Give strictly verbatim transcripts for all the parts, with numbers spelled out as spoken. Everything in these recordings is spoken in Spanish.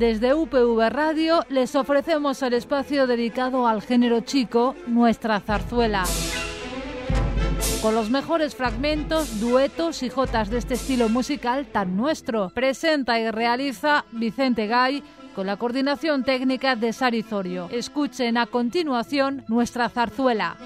Desde U P V Radio les ofrecemos el espacio dedicado al género chico, Nuestra Zarzuela. Con los mejores fragmentos, duetos y jotas de este estilo musical tan nuestro. Presenta y realiza Vicente Gay con la coordinación técnica de Sari Zorio. Escuchen a continuación Nuestra Zarzuela.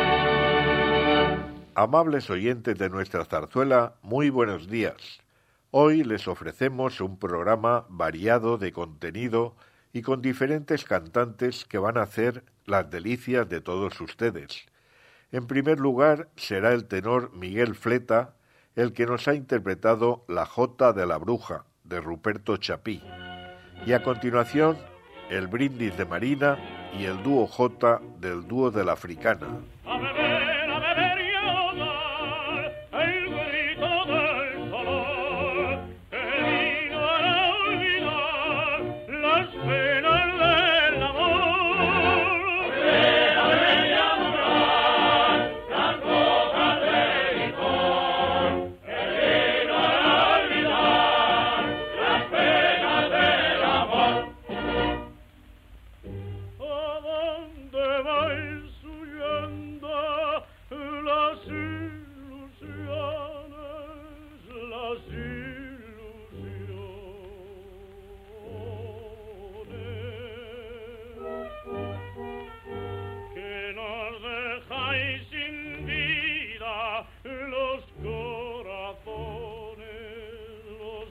Amables oyentes de Nuestra Zarzuela, muy buenos días. Hoy les ofrecemos un programa variado de contenido y con diferentes cantantes que van a hacer las delicias de todos ustedes. En primer lugar será el tenor Miguel Fleta el que nos ha interpretado La Jota de la Bruja, de Ruperto Chapí. Y a continuación, el Brindis de Marina y el dúo Jota del dúo de la Africana. A beber, a beber y a dar el grito del dolor, que vino a olvidar las penas del amor. A beber, a beber y a borrar las copas de licor, que vino a olvidar las penas del amor. ¿A dónde vais huyendo las ilusiones, las ilusiones? Que nos dejáis sin vida los corazones, los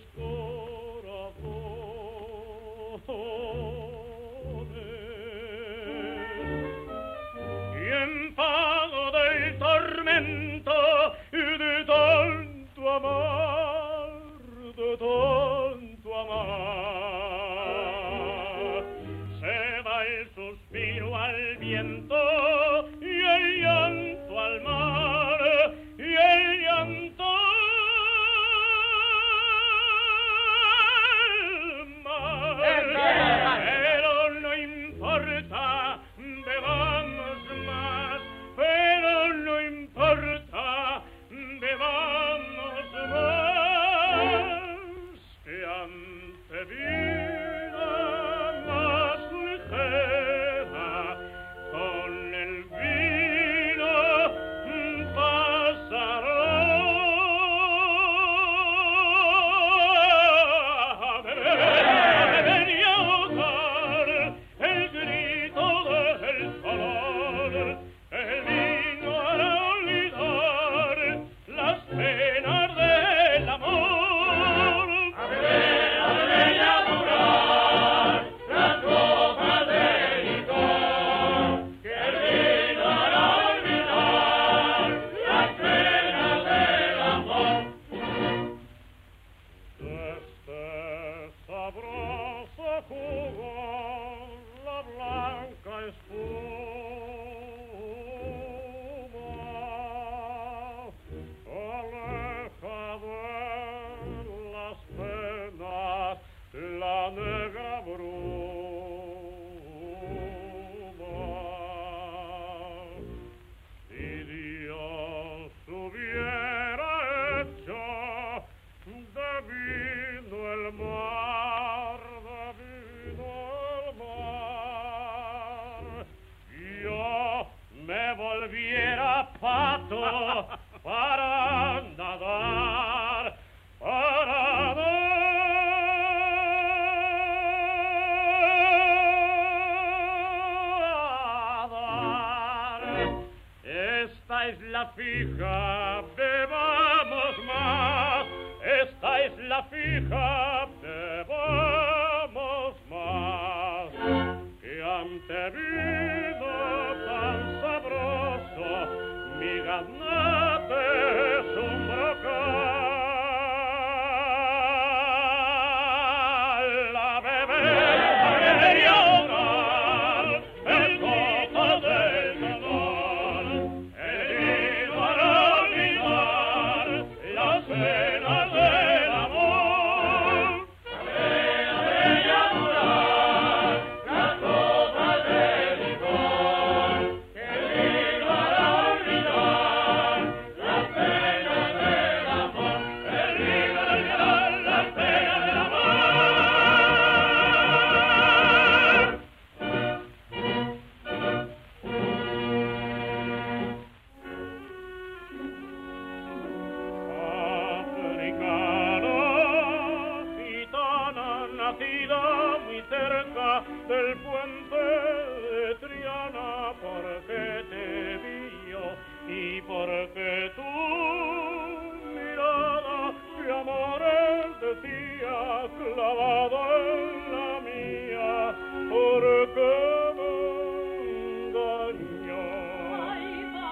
corazones. Y en pago del tormento de tanto amar, de tanto amar, se va el suspiro al viento y el llanto al mar, y el llanto al mar. Pero no importa, bebamos más, pero no importa, bebamos más, que ante vida más ligera, con el vino pasará. A beber, a beber y a ahogar el grito del dolor, el vino hará olvidar las penas del amor. A beber, a beber y a borrar las copas de licor, que el vino hará olvidar las penas del amor. Este sabroso jugo, la blanca espuma, aleja de las penas la negra bruma. Si Dios hubiera hecho de vino el mar, de vino el mar, yo me volviera pato para nadar, para nadar. Esta es la fija, bebamos más. Esta es la fija, bebamos más. Que ante vino tan sabroso, mi gaznate es un brocal. A beber, a beber y a ahogar el copo del dolor, el vino hará olvidar las penas del amor. A beber, a beber y a ahogar las copas de licor, que el vino hará olvidar las penas del amor, el vino hará olvidar las penas del amor. Africana, gitana, nacida muy cerca del puente de Triana, porque te vi yo y porque tu mirada de amores clavado en la mía, porque me engañó. Ay,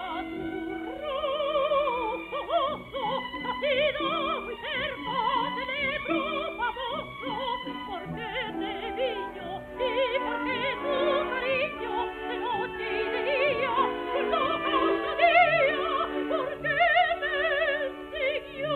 basurroso, ha sido muy cerca, celebro famoso, porque te vi yo y porque tu cariño de noche y de día, por loca sabía, porque me siguió.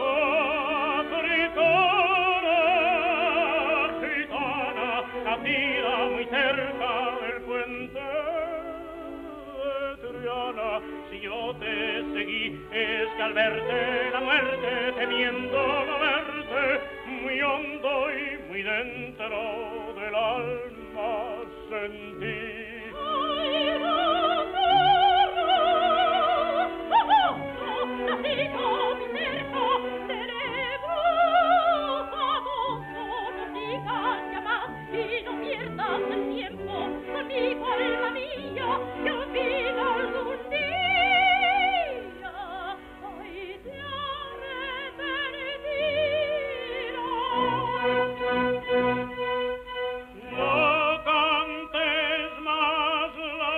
Africana, gitana, nacida muy cerca del puente de Triana, si yo te seguí es que al verte la muerte, temiendo no verte, muy hondo y muy dentro del alma sentí. Ay, basurroso, nacido muy cerca, celebro famoso, no digas ya más y no pierdas el tiempo conmigo, alma mía, que al fin algún día, ay, te arrepentirás. No cantes más la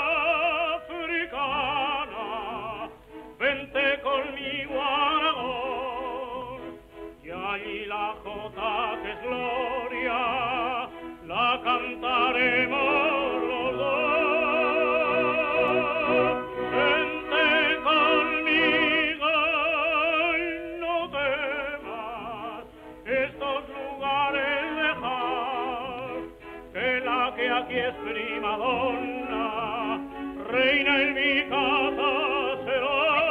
africana, vente conmigo a Aragón, y ahí la jota que es gloria, la cantaremos los dos. Vente conmigo y no temas estos lugares dejar, que la que aquí es prima donna, reina en mi casa será.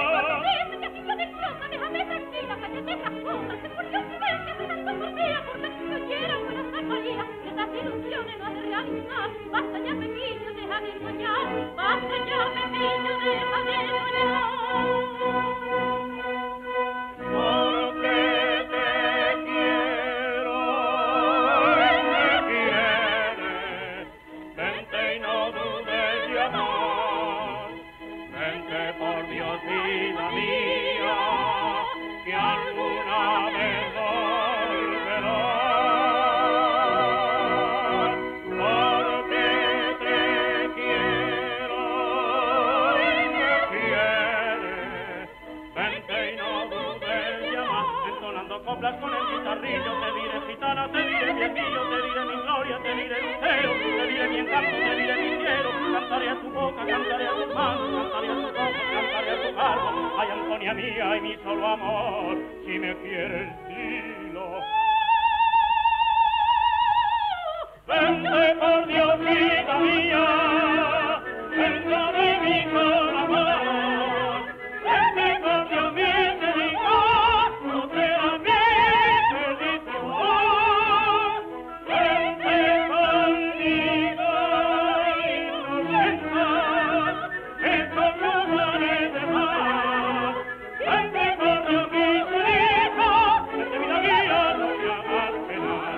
Basta ya, Pepillo, deja de soñar. Basta ya, Pepillo, deja de soñar. Porque te quiero y me quieres, vente y no dudes de amar, vente por Dios, vida mía, que alguna vez volverás. Porque te quiero y me quieres, vente y no dudes de amar, entonando coplas con el guitarrillo, te diré gitana, te diré viejillo, te diré mi gloria, te diré lucero, te diré mi encanto, te diré mi cielo, cantaré a tu boca, cantaré a tus manos, cantaré a tus ojos, cantaré a tu cargo, ay Antonia mía y mi solo amor, si me quieres dilo. Vente por Dios, vida mía, dentro de mi corazón. Vente por Dios, bien te digo, no creas bien que dice vos. Vente conmigo y no sientas estos lugares de paz. Vente por Dios, bien te digo, vente vida mía, no me hagas penar.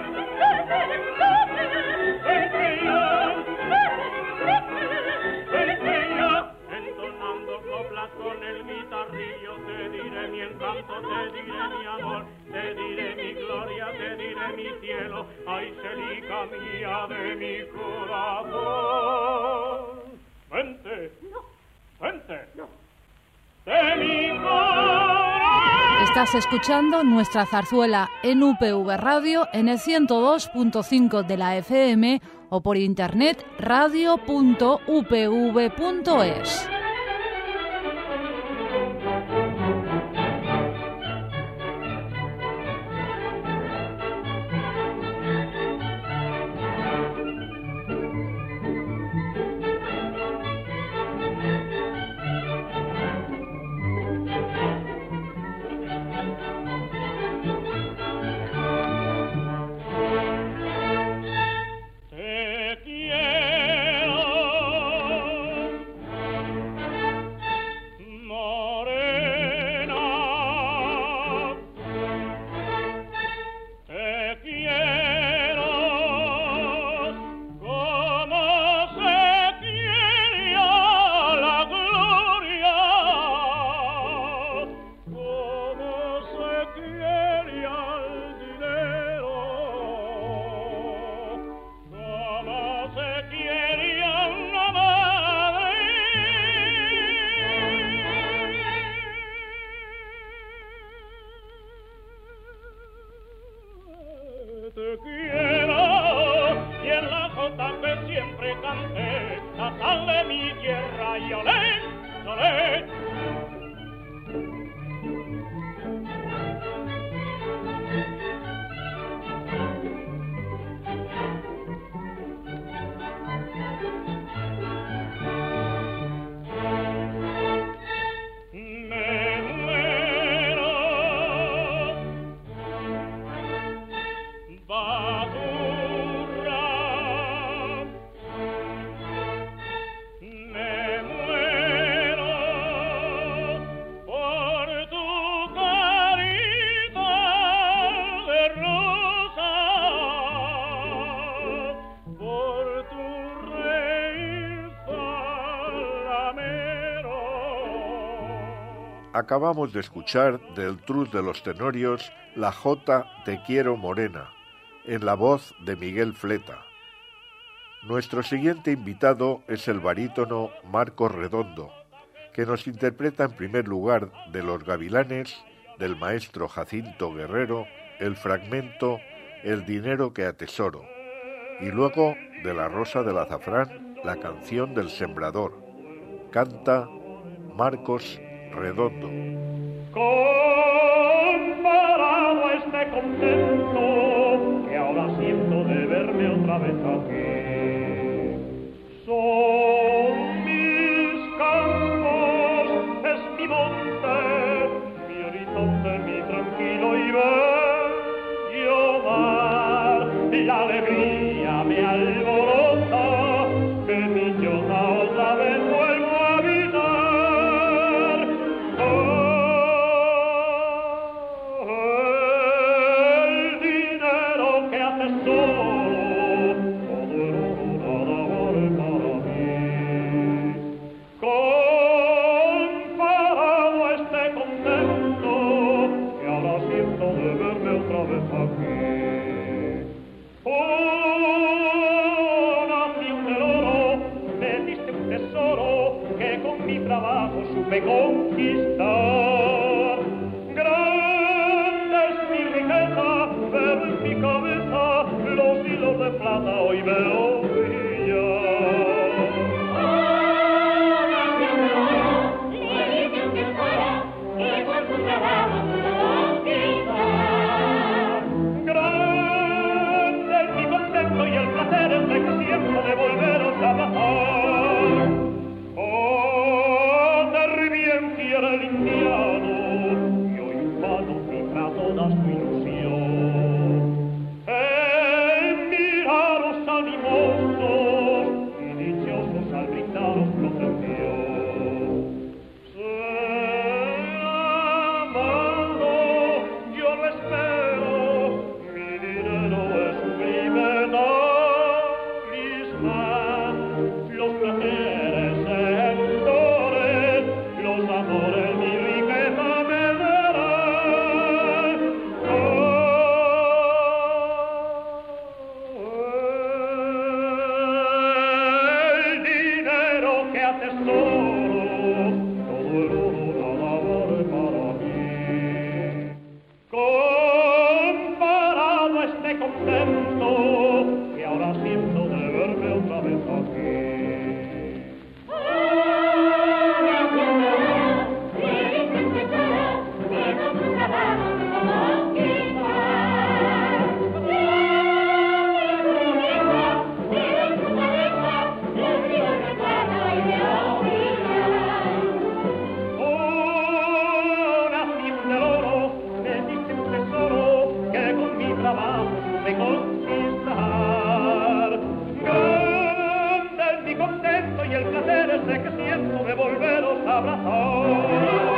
Entonando coplas con el guitarrillo, te diré mi encanto, te diré mi amor, te diré mi gloria, te diré mi cielo, ay celica mía de mi corazón. Vente, vente, de mi corazón. Estás escuchando nuestra zarzuela en U P V Radio en el ciento dos punto cinco de la F M o por internet radio punto u p v punto es. Te quiero natal de mi tierra y olé, olé. Acabamos de escuchar del Trus de los Tenorios la Jota Te quiero morena, en la voz de Miguel Fleta. Nuestro siguiente invitado es el barítono Marcos Redondo, que nos interpreta en primer lugar de Los Gavilanes, del maestro Jacinto Guerrero, el fragmento El dinero que atesoro, y luego de La Rosa del Azafrán, la canción del sembrador. Canta Marcos Redondo. Comparado a este contento que ahora siento de verme otra vez aquí, son mis campos, es mi monte, mi horizonte, mi tranquilo y bello mar, la alegría me alborota, que mi llora otra vez vuelvo a habitar. Supe conquistar. Grande es mi riqueza, pero en mi cabeza los hilos de plata hoy veo brillar. Oh, nación de oro, le dice un tesoro, que por tu trabajo pudo conquistar. Grande es mi contento y el placer es de que siempre de volveros a abrazar. Era el indiano y hoy un vano fija toda su ilusión. En miraros animosos y dichosos al brindaros protección. Ser amado, yo lo espero, mi dinero es sublime talismán, los placeres seductores, los amores mi riqueza me darán. Oh, el dinero que atesoro, todo el oro nada vale para mí. Comparado a este contento que ahora siento de verme otra vez aquí. De conquistar. Grande es mi contento y el placer es de que siento de volveros a abrazar.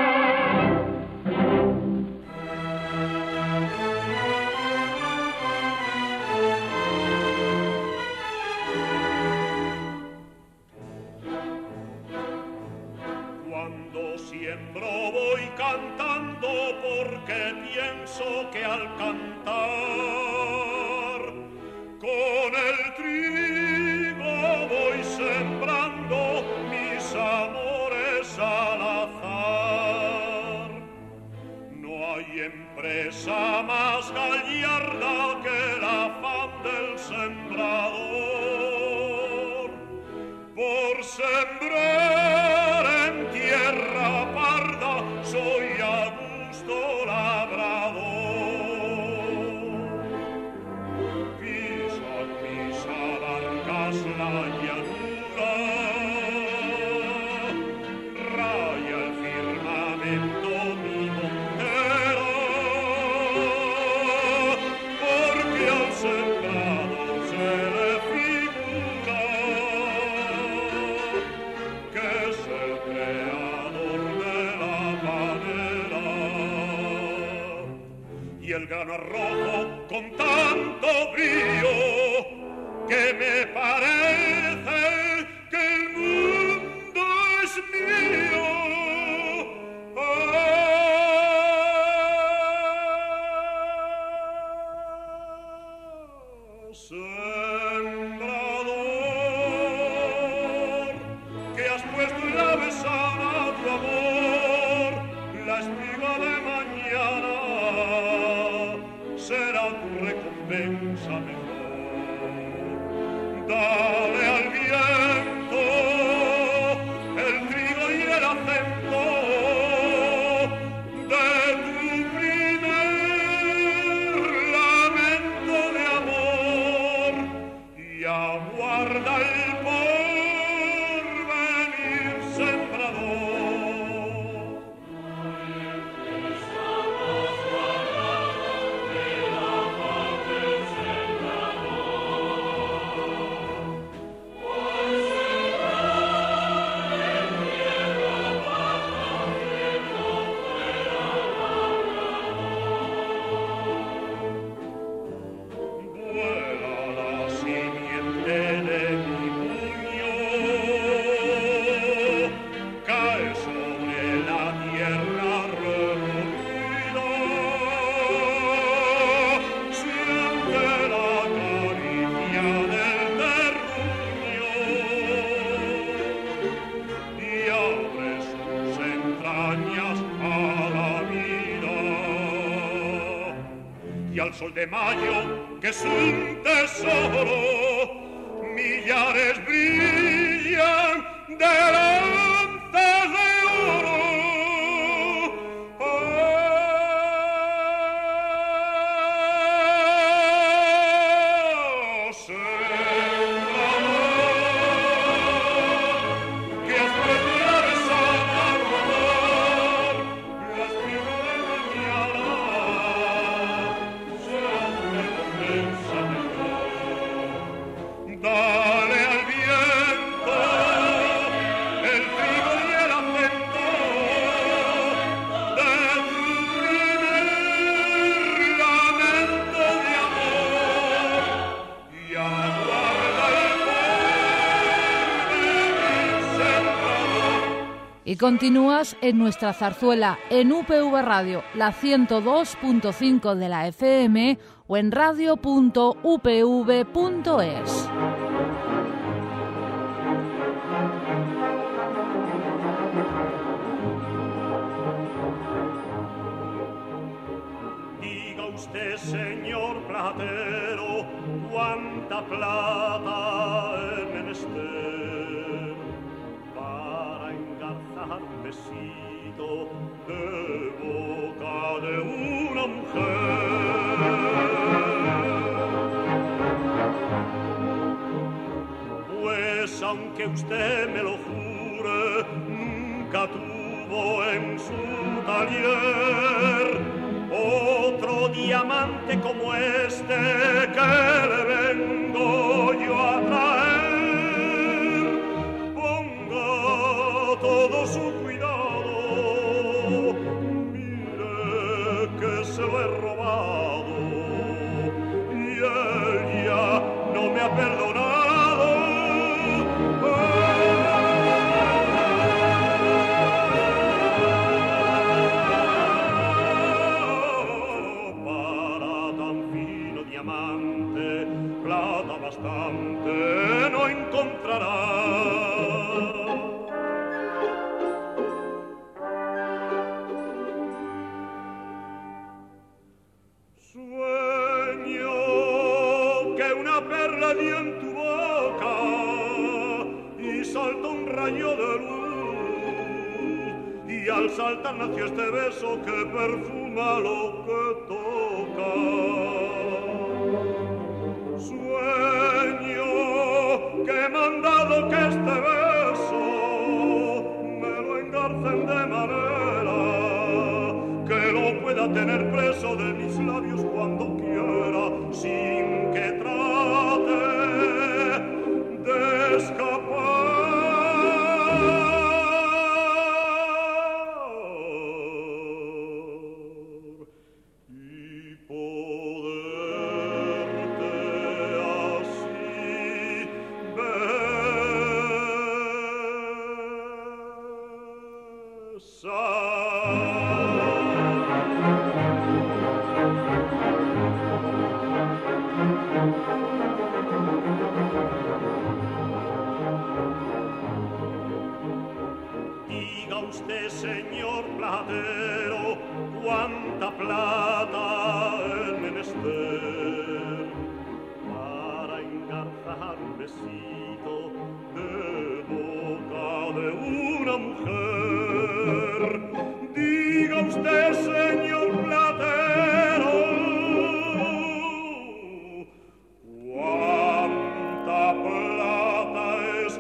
Cuando siembro voy cantando porque pienso que al cantar con el trigo voy sembrando mis amores a sembrar en tierra parda, soy Augusto labrador. Pisan mis abarcas la llanura, raya el firmamento mi montera, porque al sembrador se le figura que es el creador de la panera. Y el grano rojo con tanto brillo que me parece que el mundo es mío. Ah, sembrador, que has puesto en la besana tu amor, la espiga de mañana será tu recompensa mejor. Dale al viento el trigo y el acento de tu primer lamento de amor y aguarda el porvenir sembrador. Vuela la simiente de mi puño, cae sobre la tierra removida, siente la caricia del terruño y abre sus entrañas a la vida. Y al sol de mayo, que es un tesoro, millares brillan de lanzas de oro. Ah, sembrador, que has puesto en la besana tu amor, la espiga de mañana será tu recompensa mejor. Dale al viento el trigo y el acento de tu primer lamento de amor y aguarda el porvenir sembrador. Y continúas en nuestra zarzuela en U P V Radio, la ciento dos punto cinco de la F M o en radio punto u p v punto es. Diga usted, señor platero, cuánta plata he menester para engarzar un besito de boca de una mujer. Pues aunque usted me lo jure, nunca tuvo en su taller otro diamante como este que le vengo yo a traer. Ponga todo su cuidado, mire que se lo he robado y él ya no me ha perdonado. Plata bastante no encontrará. Sueño que una perla dio en tu boca y saltó un rayo de luz, y al saltar nació este beso que perfuma lo que toca. Sueño que me han dado que este beso me lo engarcen de manera que lo pueda tener preso de mis labios cuando quiera, sin que trate de escapar. Y poderte así Diga usted, señor platero, cuánta plata es menester para engarzar un besito de boca de una mujer. Diga usted, señor platero, cuánta plata es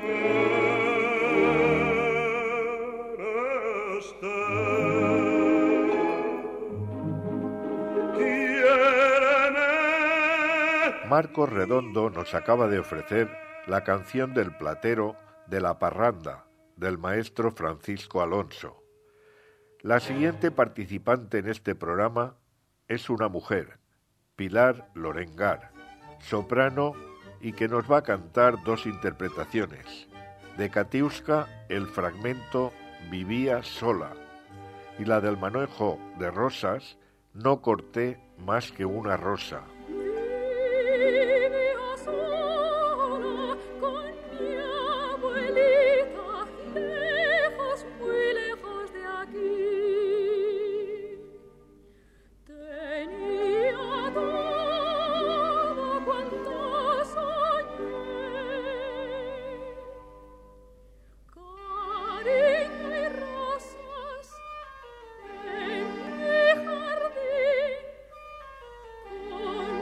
Marcos Redondo nos acaba de ofrecer la canción del platero de La Parranda, del maestro Francisco Alonso. La siguiente participante en este programa es una mujer, Pilar Lorengar, soprano, y que nos va a cantar dos interpretaciones. De Katiuska, el fragmento Vivía sola, y la del manejo de rosas, No corté más que una rosa. Oh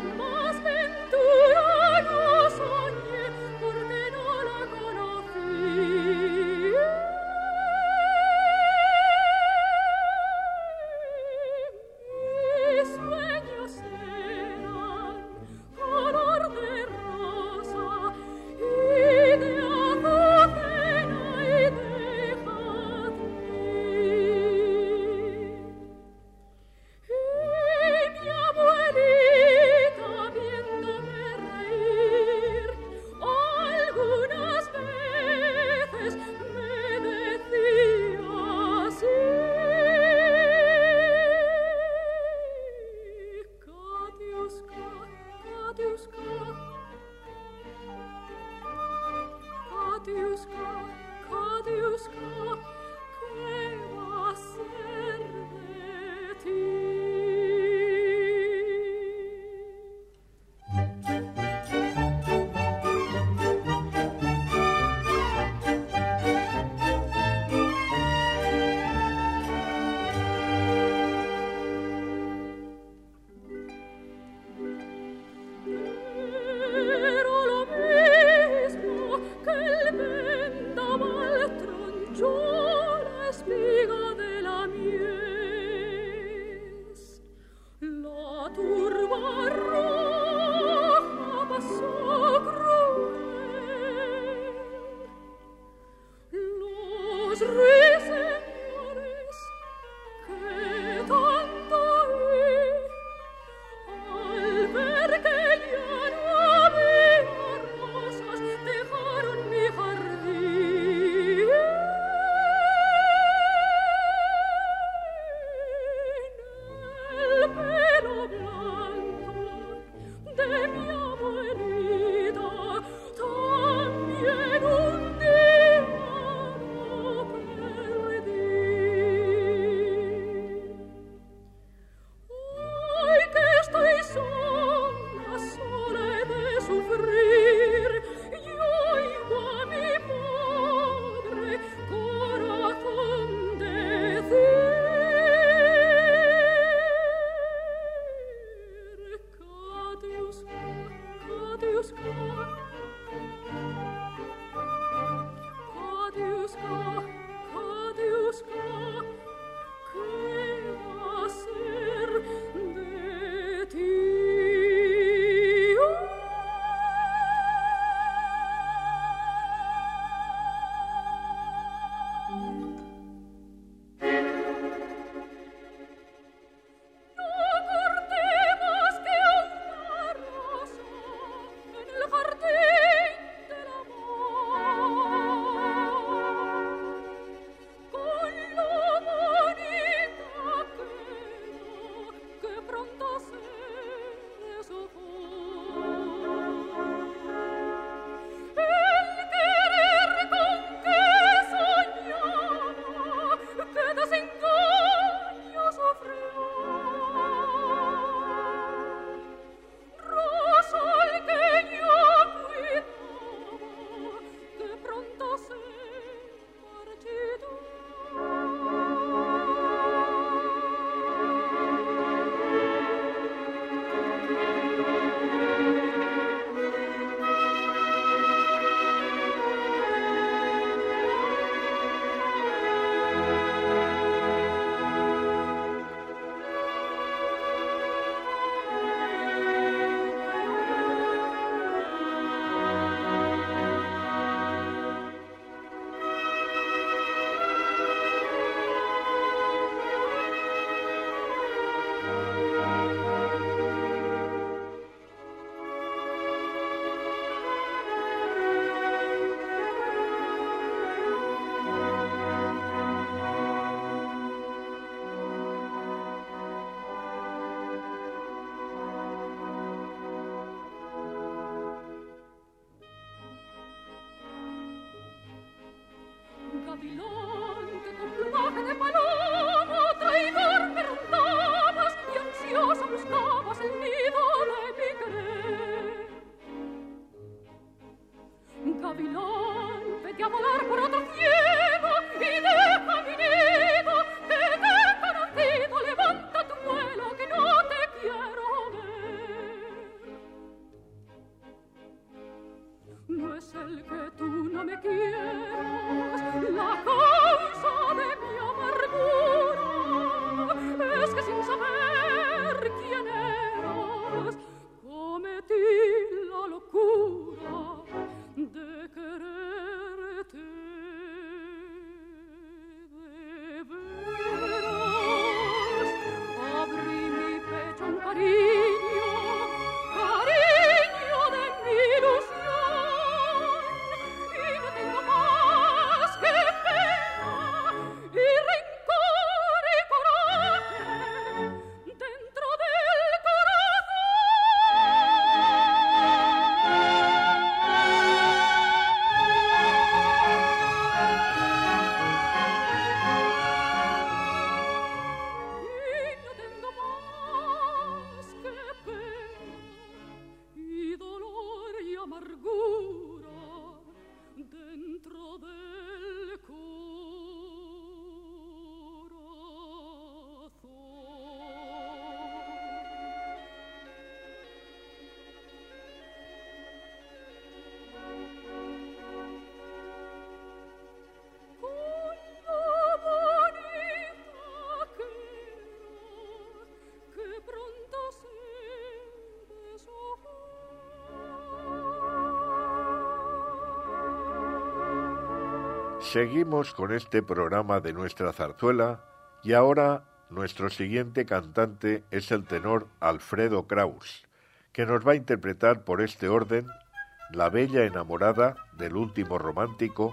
Seguimos con este programa de nuestra zarzuela y ahora nuestro siguiente cantante es el tenor Alfredo Kraus, que nos va a interpretar por este orden La bella enamorada del último romántico,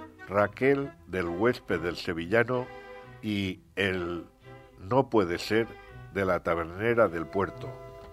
Raquel del huésped del sevillano y el No puede ser de la tabernera del puerto.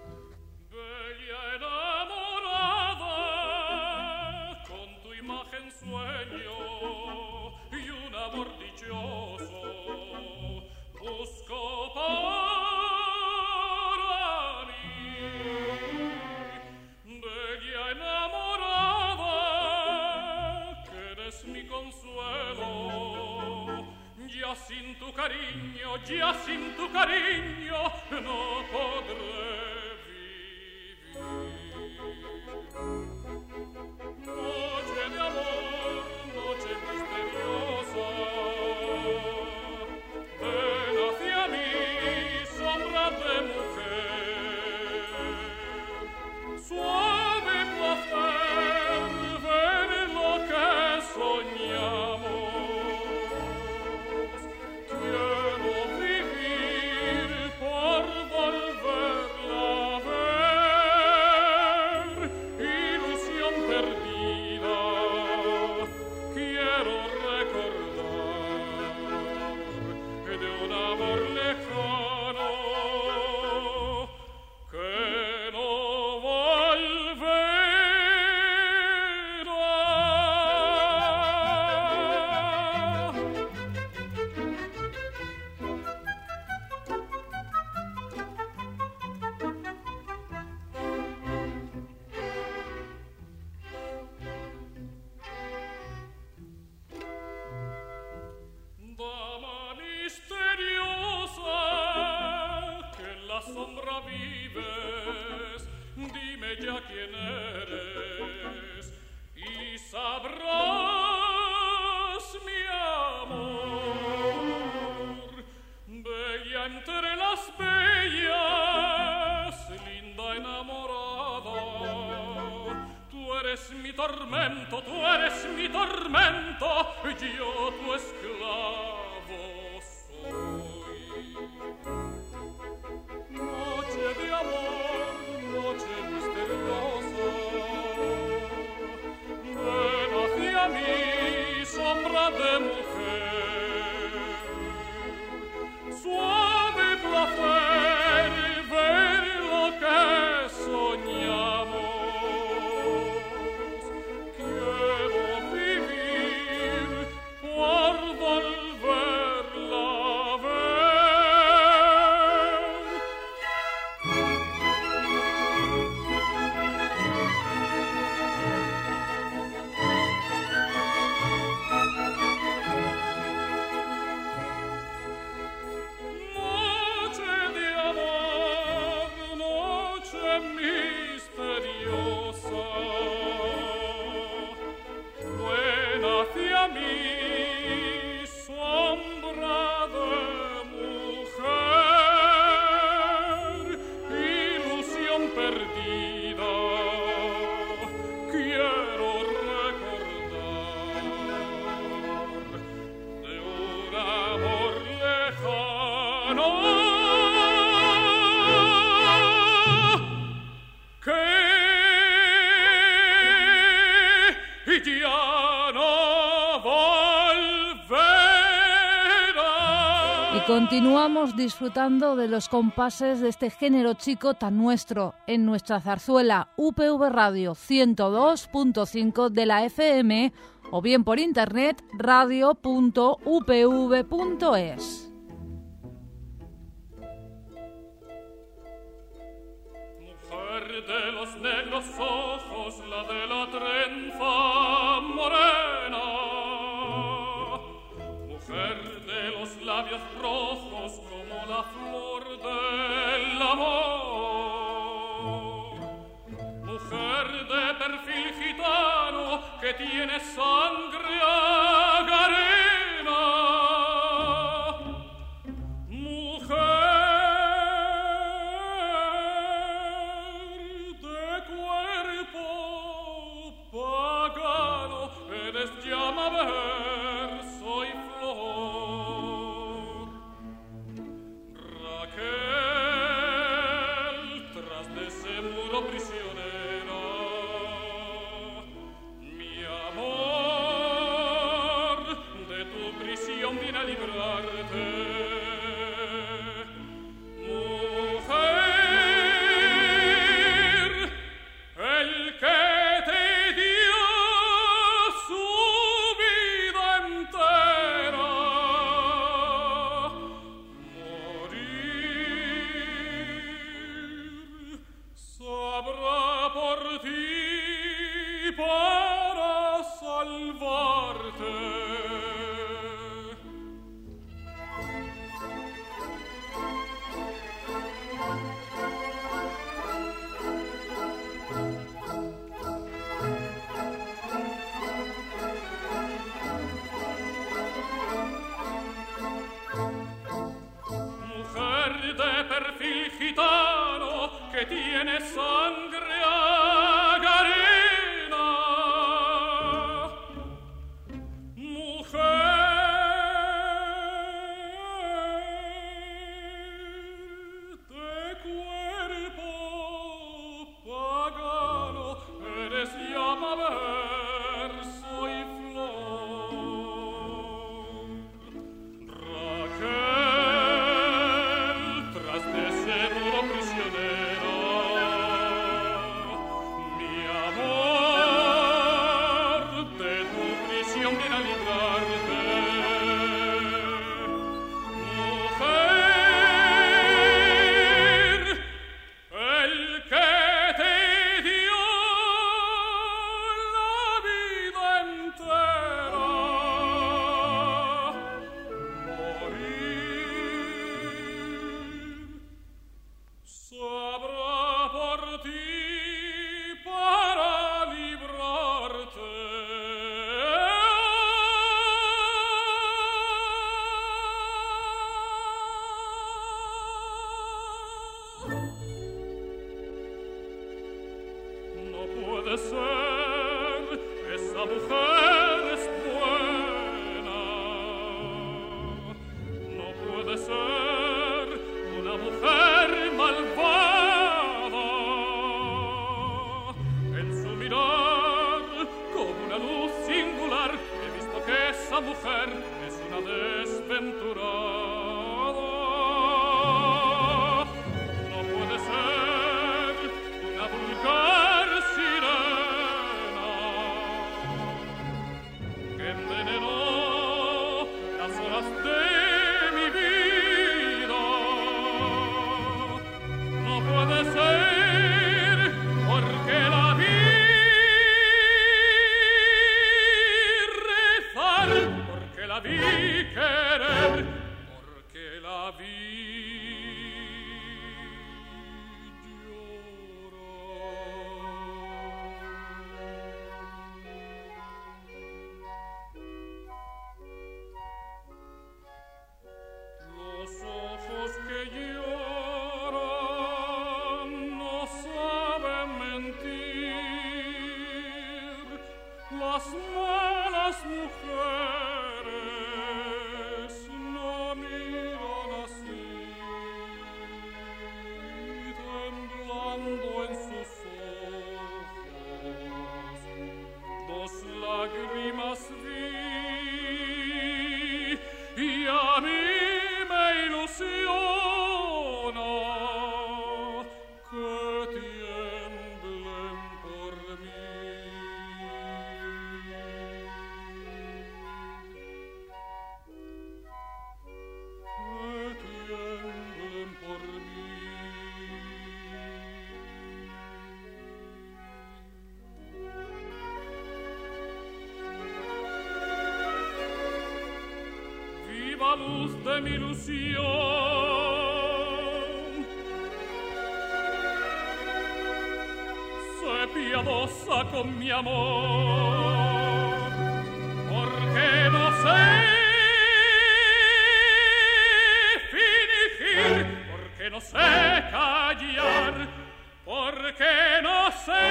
Sin tu cariño, ya sin tu cariño, no podré vivir. eres mi tormento, tú eres mi tormento, yo tu esclavo soy. Noche de amor, noche misteriosa, ven hacia mí, sombra de mujer, suave placer ver lo que soñamos. Quiero vivir por volverla a ver. Noche de amor, noche misteriosa, ven hacia mí, sombra de mujer, ilusión perdida, quiero recordar de un amor lejano que ya no volverá. Y continuamos disfrutando de los compases de este género chico tan nuestro en nuestra zarzuela U P V Radio ciento dos punto cinco de la F M o bien por internet radio punto u p v punto es. Mujer de los negros ojos, la de la trenza morena, mujer de los labios rojos como la flor del amor, mujer de perfil gitano que tiene sangre agarena, mujer de cuerpo pagano, eres llama, verso y flor. Raquel, tras de ese muro prisionera, mi amor, de tu prisión viene a librarte. Mujer, el que te dio su vida entera, morir sabrá por ti para salvarte. Mujer de perfil gitano que tiene sangre agarena, mujer de cuerpo pagano, eres llama, verso y flor. Raquel, tras de ese muro prisionera, mi amor, de tu prisión viene a librarte. Mujer, el que te dio la vida entera, morir sabrá por ti para librarte. No puede ser esa mujer es buena. No puede ser una mujer malvada. En su mirar, como una luz singular, he visto que esa mujer es una desventurada. No puede ser una vulgar sirena que envenenó las horas de mi vida. No puede ser porque la vi rezar, porque la vi querer, porque la vi llorar. Los ojos que lloran no saben mentir. Las malas mujeres no miran así, temblando en sus ojos dos lágrimas vi, y a mí me ilusiona que tiemblen por mí. Que tiemblen por mí. Viva luz de mi ilusión, sé piadosa con mi amor, porque no sé fingir, porque no sé callar, porque no sé.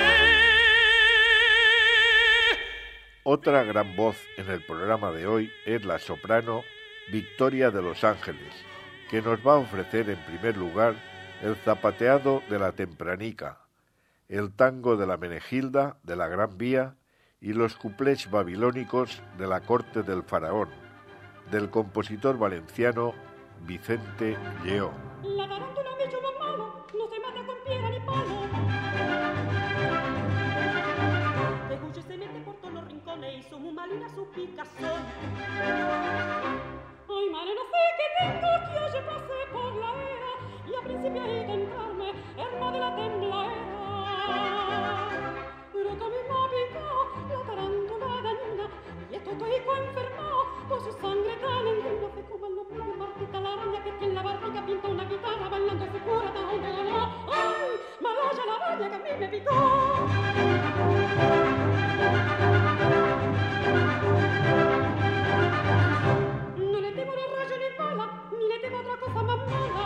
Otra gran voz en el programa de hoy es la soprano Victoria de Los Ángeles, que nos va a ofrecer en primer lugar el zapateado de la Tempranica, el tango de la Menegilda de la Gran Vía y los cuplés babilónicos de la corte del faraón, del compositor valenciano Vicente Lleó. La tarántula me echó más malo, no se mata con piedra ni palo. Pegulle se mete por todos los rincones y su muy malina su picazón. Ay, madre, no sé qué tengo que yo pasé por la era y a principio he de entrarme, herma de la tembladera. Pero que a mí me ha picado la tarántula dañina y estoy todo enfermado por su sangre tan encima. Se como el nombre de Martita la araña que tiene la barriga pinta una guitarra bailando su cura tan donde ganó. ¡Ay, malaya la araña que a mí me picó! No le temo los rayos ni bala, ni le temo otra cosa más mala.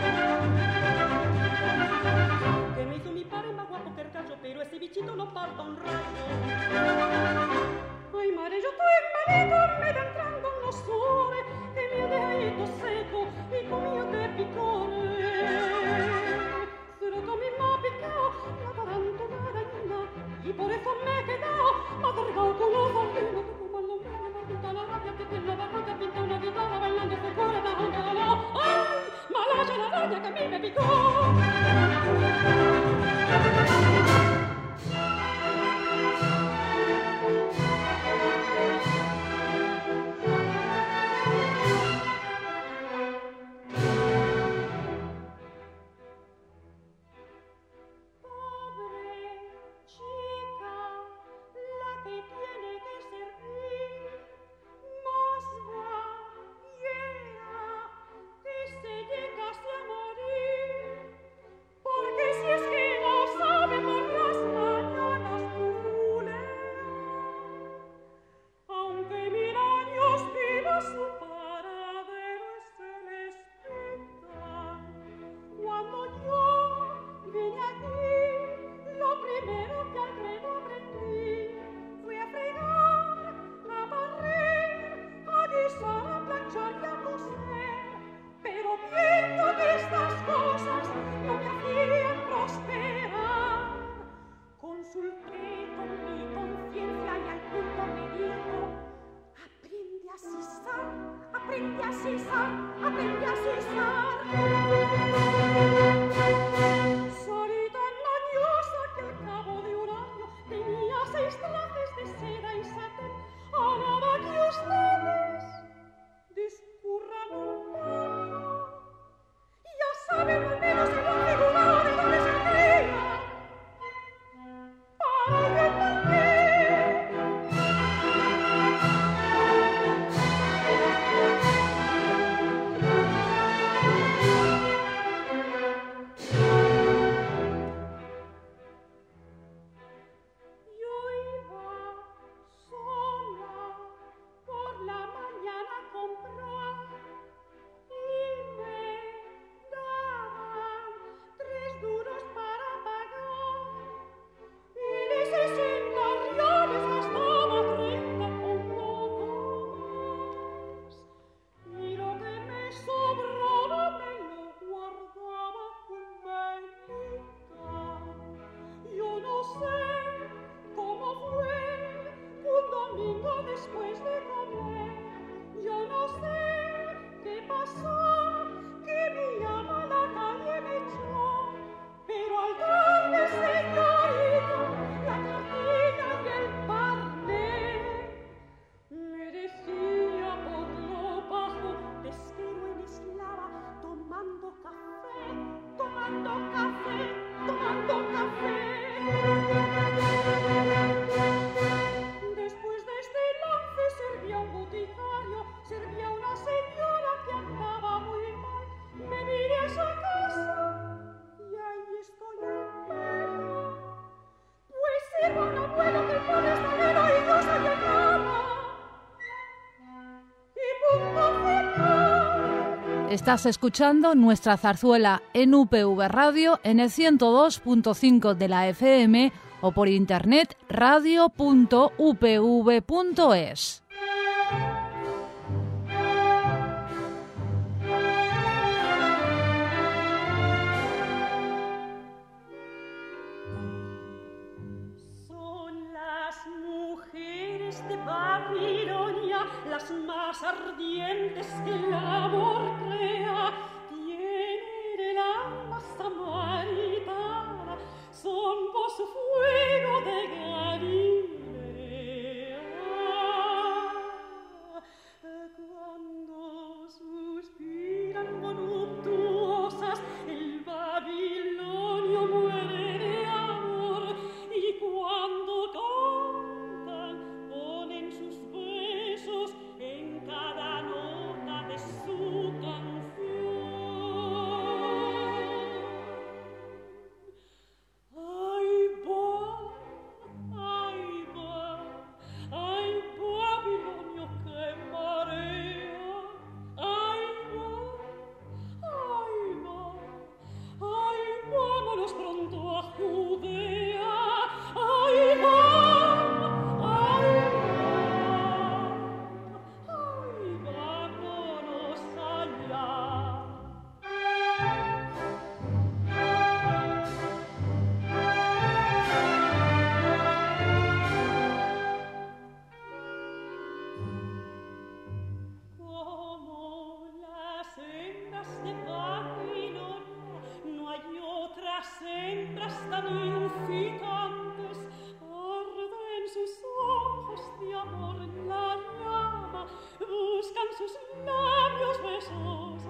Que me hizo mi padre más guapo que el gallo, pero ese bichito no parta un rayo. Ay, madre, yo estoy malito, me da entrando en los sudores, que me ha dejado seco y comido de picores. Pero que a mí me ha picado la tarántula arañina y por eso me he quedado atargado con los barrinos. Que como el nombre de Martita la rabia que tiene la barriga pinta una guitarra bailando su cura tan donde ganó. ¡Ay, malaya la araña que a mí me picó! Si es que aprende a sisar, aprende a sisar. Sarita engañosa que al cabo de un año tenía seis trajes de seda y satén, hará que ustedes discurran un poco. Ya saben al menos en la figura de dónde saldría. Para que por qué. Estás escuchando nuestra zarzuela en U P V Radio en el ciento dos punto cinco de la F M o por internet radio punto u p v punto es. Son las mujeres de Babilonia las más ardientes que el amor crea, tienen el alma samaritana, son por su fuego de Galilea. Cuando suspiran voluptuosas, el babilonio muere de amor, y cuando cantan, ponen sus besos en cada nota de su canción. Ay, va, ay, va, ay, Babilonio que marea. Ay, va, ay, va, ay, vámonos pronto a Judea. Ay, va, ay, va, ay, vámonos allá. Como las hembras de Babilonia, no hay otras hembras tan incitantes. Arden sus ojos de amor la llama, buscan sus labios besos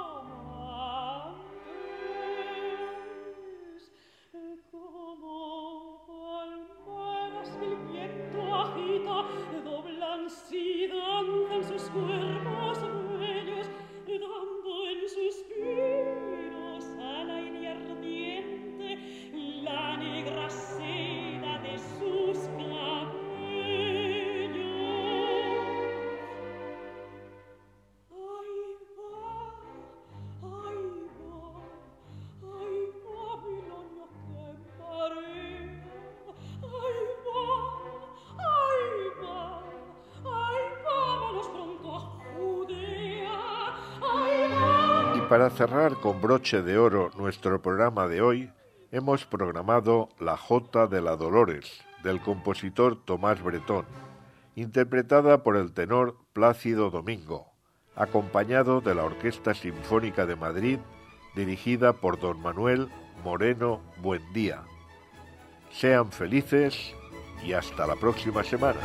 amantes. Como palmeras que el viento agita, doblan y danzan sus cuerpos bellos, dando en suspiros al aire ardiente la negra seda de sus cabellos. Ay, va, ay, va, ay, Babilonio que marea. Ay, va, ay, va, ay, vámonos pronto a Judea. Ay, va. Y para cerrar con broche de oro nuestro programa de hoy, hemos programado La Jota de la Dolores, del compositor Tomás Bretón, interpretada por el tenor Plácido Domingo, acompañado de la Orquesta Sinfónica de Madrid, dirigida por don Manuel Moreno Buendía. Sean felices y hasta la próxima semana.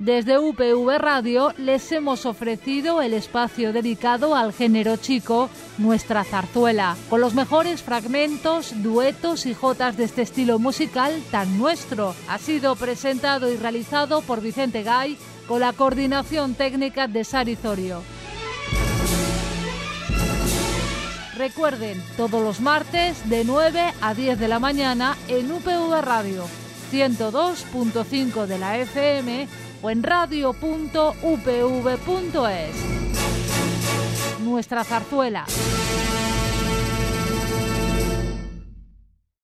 Desde U P V Radio les hemos ofrecido el espacio dedicado al género chico, Nuestra Zarzuela, con los mejores fragmentos, duetos y jotas de este estilo musical tan nuestro. Ha sido presentado y realizado por Vicente Gay, con la coordinación técnica de Sari Zorio. Recuerden, todos los martes de nueve a diez de la mañana en U P V Radio, ciento dos punto cinco de la F M o en radio punto u p v punto es. Nuestra Zarzuela.